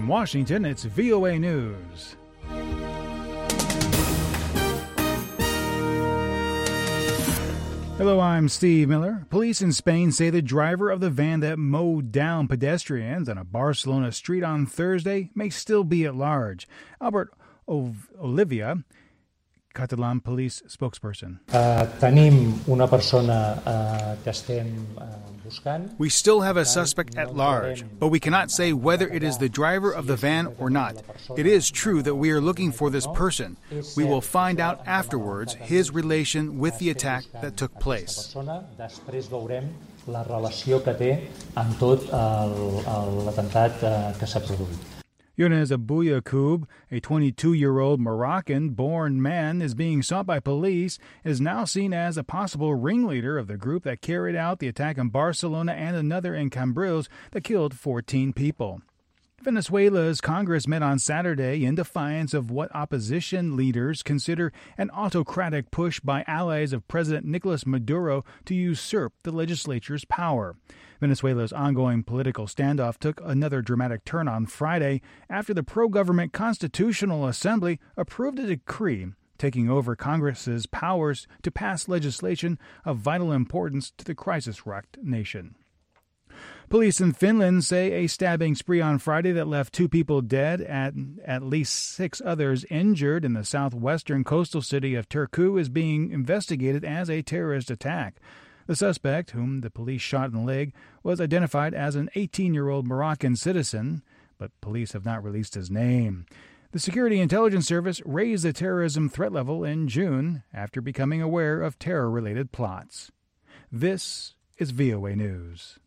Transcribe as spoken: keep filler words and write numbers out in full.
From Washington, it's V O A News. Hello, I'm Steve Miller. Police in Spain say the driver of the van that mowed down pedestrians on a Barcelona street on Thursday may still be at large. Albert Olivia, Catalan police spokesperson. Uh, tenim una persona uh, que estem uh, buscant. We still have a suspect at large, but we cannot say whether it is the driver of the van or not. It is true that we are looking for this person. We will find out afterwards his relation with the attack that took place. Després veurem la relació que té amb tot l'atemptat que s'ha produït. Younes Abouyakoub, a twenty-two-year-old Moroccan-born man, is being sought by police and is now seen as a possible ringleader of the group that carried out the attack in Barcelona and another in Cambrils that killed fourteen people. Venezuela's Congress met on Saturday in defiance of what opposition leaders consider an autocratic push by allies of President Nicolas Maduro to usurp the legislature's power. Venezuela's ongoing political standoff took another dramatic turn on Friday after the pro-government Constitutional Assembly approved a decree taking over Congress's powers to pass legislation of vital importance to the crisis-rocked nation. Police in Finland say a stabbing spree on Friday that left two people dead and at least six others injured in the southwestern coastal city of Turku is being investigated as a terrorist attack. The suspect, whom the police shot in the leg, was identified as an eighteen-year-old Moroccan citizen, but police have not released his name. The Security Intelligence Service raised the terrorism threat level in June after becoming aware of terror-related plots. This is V O A News.